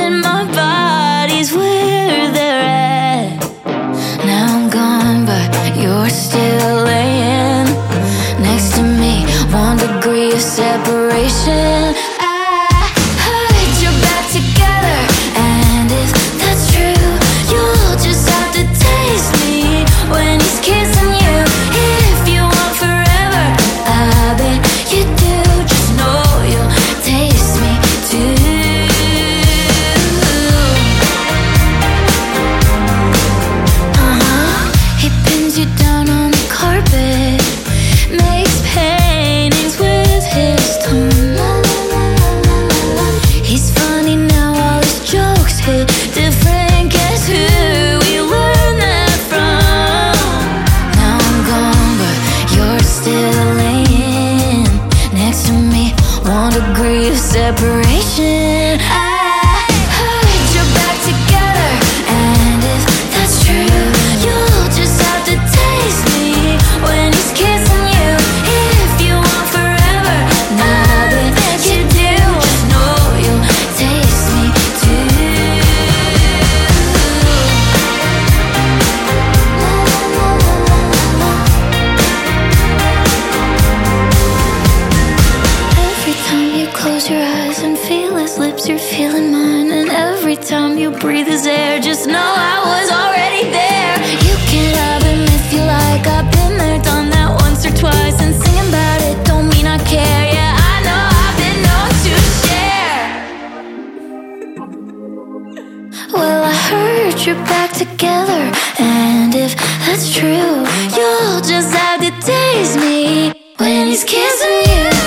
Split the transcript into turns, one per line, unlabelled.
and my body's where they're at. Now I'm gone, but you're still laying next to me. 1 degree of separation. I heard you're back together, and if that's true, you'll just have to taste me when he's kissing you. If you want forever, I bet you do. Just know you'll taste me too. He pins you down on the carpet, makes paintings with his tongue. He's funny now, all his jokes hit different. Guess who we learned that from? Now I'm gone, but you're still laying next to me. 1 degree of separation. I heard you're back together, and if that's true, you'll just have to taste me when he's kissing you. If you want forever, now that you do, just know you'll taste me too. Every time you close your eyes and feel his lips, you're feeling mine. And every time you breathe his air, just know I was already there. You can have him if you like. I've been there, done that once or twice. And singing about it don't mean I care. Yeah, I know I've been known to share. Well, I heard you're back together, and if that's true, you'll just have to taste me when he's kissing you.